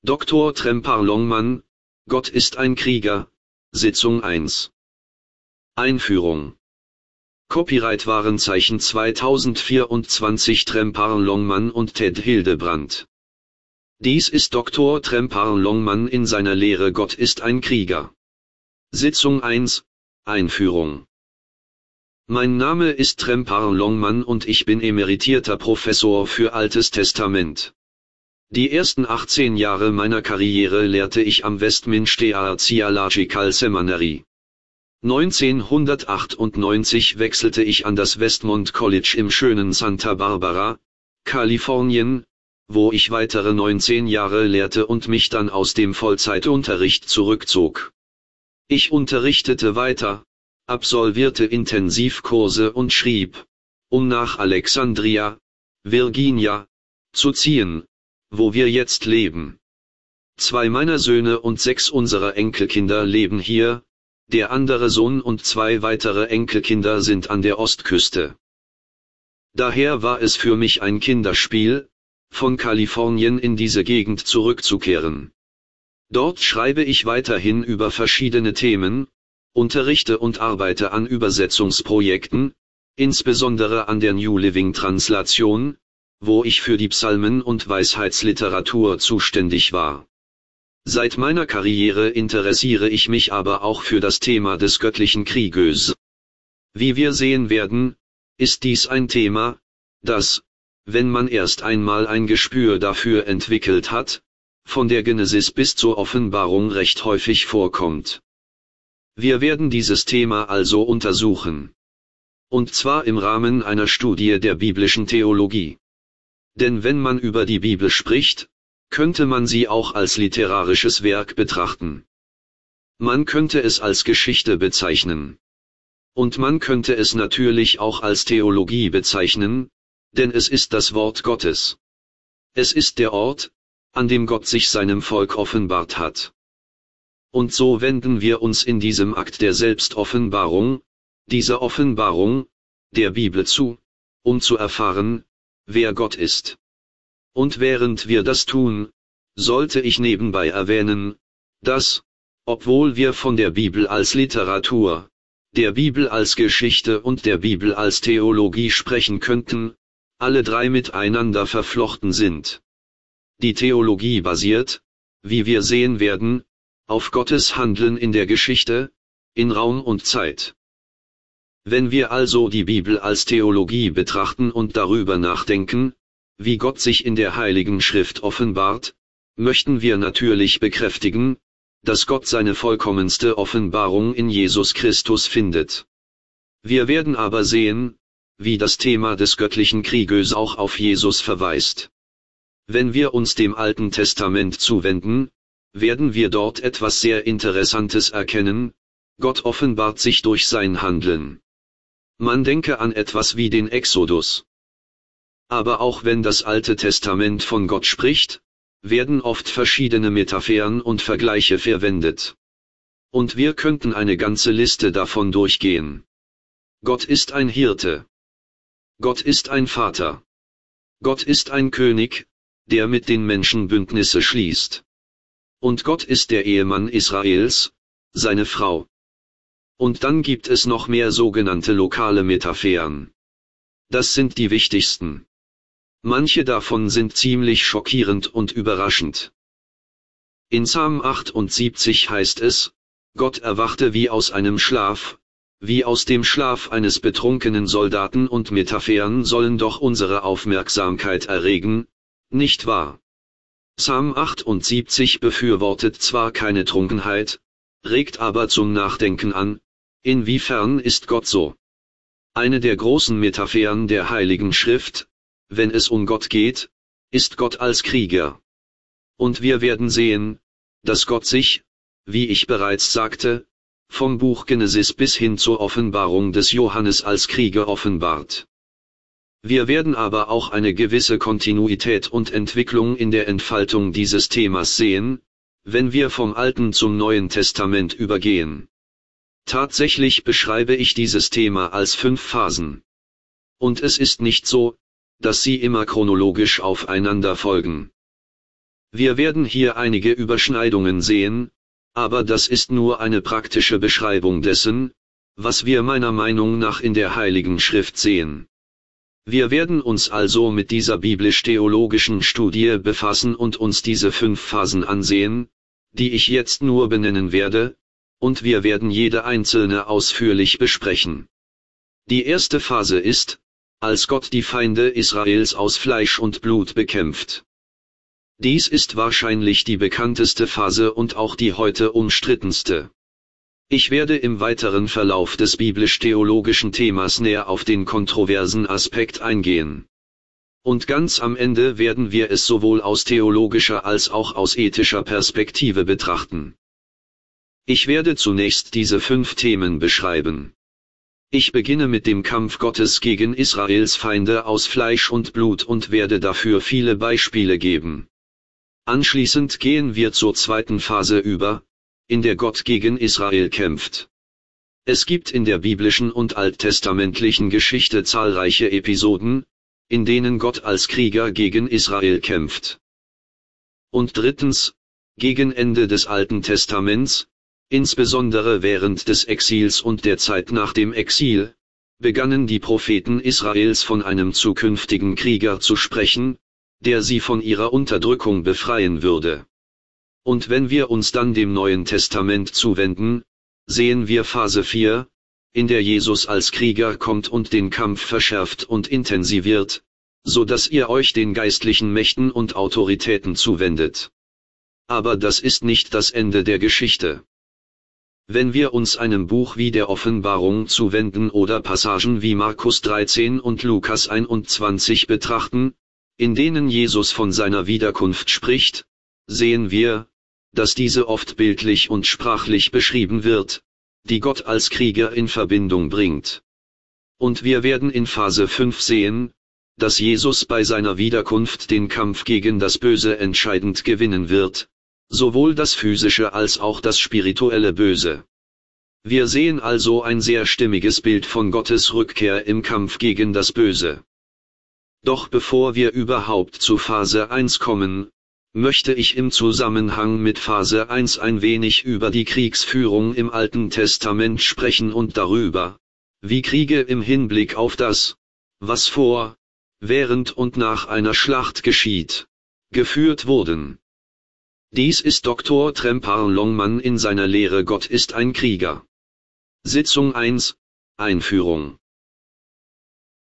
Dr. Tremper Longman, Gott ist ein Krieger, Sitzung 1. Einführung. Copyright Warenzeichen 2024 Tremper Longman und Ted Hildebrand. Dies ist Dr. Tremper Longman in seiner Lehre Gott ist ein Krieger. Sitzung 1. Einführung. Mein Name ist Tremper Longman und ich bin emeritierter Professor für Altes Testament. Die ersten 18 Jahre meiner Karriere lehrte ich am Westminster Theological Seminary. 1998 wechselte ich an das Westmont College im schönen Santa Barbara, Kalifornien, wo ich weitere 19 Jahre lehrte und mich dann aus dem Vollzeitunterricht zurückzog. Ich unterrichtete weiter, absolvierte Intensivkurse und schrieb, um nach Alexandria, Virginia, zu ziehen, wo wir jetzt leben. 2 meiner Söhne und 6 unserer Enkelkinder leben hier, der andere Sohn und 2 weitere Enkelkinder sind an der Ostküste. Daher war es für mich ein Kinderspiel, von Kalifornien in diese Gegend zurückzukehren. Dort schreibe ich weiterhin über verschiedene Themen, unterrichte und arbeite an Übersetzungsprojekten, insbesondere an der New Living Translation, wo ich für die Psalmen und Weisheitsliteratur zuständig war. Seit meiner Karriere interessiere ich mich aber auch für das Thema des göttlichen Krieges. Wie wir sehen werden, ist dies ein Thema, das, wenn man erst einmal ein Gespür dafür entwickelt hat, von der Genesis bis zur Offenbarung recht häufig vorkommt. Wir werden dieses Thema also untersuchen. Und zwar im Rahmen einer Studie der biblischen Theologie. Denn wenn man über die Bibel spricht, könnte man sie auch als literarisches Werk betrachten. Man könnte es als Geschichte bezeichnen. Und man könnte es natürlich auch als Theologie bezeichnen, denn es ist das Wort Gottes. Es ist der Ort, an dem Gott sich seinem Volk offenbart hat. Und so wenden wir uns in diesem Akt der Selbstoffenbarung, dieser Offenbarung, der Bibel zu, um zu erfahren, wer Gott ist. Und während wir das tun, sollte ich nebenbei erwähnen, dass, obwohl wir von der Bibel als Literatur, der Bibel als Geschichte und der Bibel als Theologie sprechen könnten, alle 3 miteinander verflochten sind. Die Theologie basiert, wie wir sehen werden, auf Gottes Handeln in der Geschichte, in Raum und Zeit. Wenn wir also die Bibel als Theologie betrachten und darüber nachdenken, wie Gott sich in der Heiligen Schrift offenbart, möchten wir natürlich bekräftigen, dass Gott seine vollkommenste Offenbarung in Jesus Christus findet. Wir werden aber sehen, wie das Thema des göttlichen Krieges auch auf Jesus verweist. Wenn wir uns dem Alten Testament zuwenden, werden wir dort etwas sehr Interessantes erkennen: Gott offenbart sich durch sein Handeln. Man denke an etwas wie den Exodus. Aber auch wenn das Alte Testament von Gott spricht, werden oft verschiedene Metaphern und Vergleiche verwendet. Und wir könnten eine ganze Liste davon durchgehen. Gott ist ein Hirte. Gott ist ein Vater. Gott ist ein König, der mit den Menschen Bündnisse schließt. Und Gott ist der Ehemann Israels, seine Frau. Und dann gibt es noch mehr sogenannte lokale Metaphern. Das sind die wichtigsten. Manche davon sind ziemlich schockierend und überraschend. In Psalm 78 heißt es: Gott erwachte wie aus einem Schlaf, wie aus dem Schlaf eines betrunkenen Soldaten, und Metaphern sollen doch unsere Aufmerksamkeit erregen, nicht wahr? Psalm 78 befürwortet zwar keine Trunkenheit, regt aber zum Nachdenken an: Inwiefern ist Gott so? Eine der großen Metaphern der Heiligen Schrift, wenn es um Gott geht, ist Gott als Krieger. Und wir werden sehen, dass Gott sich, wie ich bereits sagte, vom Buch Genesis bis hin zur Offenbarung des Johannes als Krieger offenbart. Wir werden aber auch eine gewisse Kontinuität und Entwicklung in der Entfaltung dieses Themas sehen, wenn wir vom Alten zum Neuen Testament übergehen. Tatsächlich beschreibe ich dieses Thema als 5 Phasen. Und es ist nicht so, dass sie immer chronologisch aufeinander folgen. Wir werden hier einige Überschneidungen sehen, aber das ist nur eine praktische Beschreibung dessen, was wir meiner Meinung nach in der Heiligen Schrift sehen. Wir werden uns also mit dieser biblisch-theologischen Studie befassen und uns diese 5 Phasen ansehen, die ich jetzt nur benennen werde, und wir werden jede einzelne ausführlich besprechen. Die erste Phase ist, als Gott die Feinde Israels aus Fleisch und Blut bekämpft. Dies ist wahrscheinlich die bekannteste Phase und auch die heute umstrittenste. Ich werde im weiteren Verlauf des biblisch-theologischen Themas näher auf den kontroversen Aspekt eingehen. Und ganz am Ende werden wir es sowohl aus theologischer als auch aus ethischer Perspektive betrachten. Ich werde zunächst diese 5 Themen beschreiben. Ich beginne mit dem Kampf Gottes gegen Israels Feinde aus Fleisch und Blut und werde dafür viele Beispiele geben. Anschließend gehen wir zur zweiten Phase über, in der Gott gegen Israel kämpft. Es gibt in der biblischen und alttestamentlichen Geschichte zahlreiche Episoden, in denen Gott als Krieger gegen Israel kämpft. Und drittens, gegen Ende des Alten Testaments, insbesondere während des Exils und der Zeit nach dem Exil, begannen die Propheten Israels von einem zukünftigen Krieger zu sprechen, der sie von ihrer Unterdrückung befreien würde. Und wenn wir uns dann dem Neuen Testament zuwenden, sehen wir Phase 4, in der Jesus als Krieger kommt und den Kampf verschärft und intensiviert, so dass ihr euch den geistlichen Mächten und Autoritäten zuwendet. Aber das ist nicht das Ende der Geschichte. Wenn wir uns einem Buch wie der Offenbarung zuwenden oder Passagen wie Markus 13 und Lukas 21 betrachten, in denen Jesus von seiner Wiederkunft spricht, sehen wir, dass diese oft bildlich und sprachlich beschrieben wird, die Gott als Krieger in Verbindung bringt. Und wir werden in Phase 5 sehen, dass Jesus bei seiner Wiederkunft den Kampf gegen das Böse entscheidend gewinnen wird, sowohl das physische als auch das spirituelle Böse. Wir sehen also ein sehr stimmiges Bild von Gottes Rückkehr im Kampf gegen das Böse. Doch bevor wir überhaupt zu Phase 1 kommen, möchte ich im Zusammenhang mit Phase 1 ein wenig über die Kriegsführung im Alten Testament sprechen und darüber, wie Kriege im Hinblick auf das, was vor, während und nach einer Schlacht geschieht, geführt wurden. Dies ist Dr. Tremper Longman in seiner Lehre Gott ist ein Krieger. Sitzung 1, Einführung.